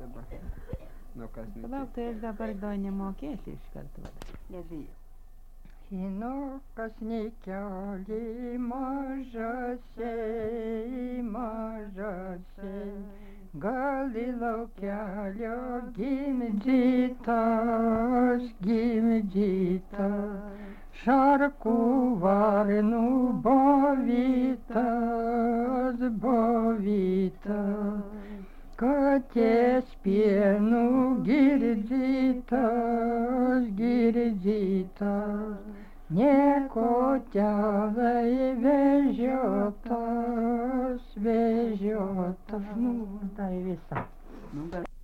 dabar. Nu, kas Palauk, tai aš dabar gal nemokėsiu iš karto. nebijau. Hinukas nikeli mažasiai, mažasiai, gali laukelio gimdytas, gimdytas, šarkų varnų bovytas, bovytas, katės pienų girdytas, girdytas, nieko telai vežiotas, vežiotas. Nu, tai visą. Nu, bet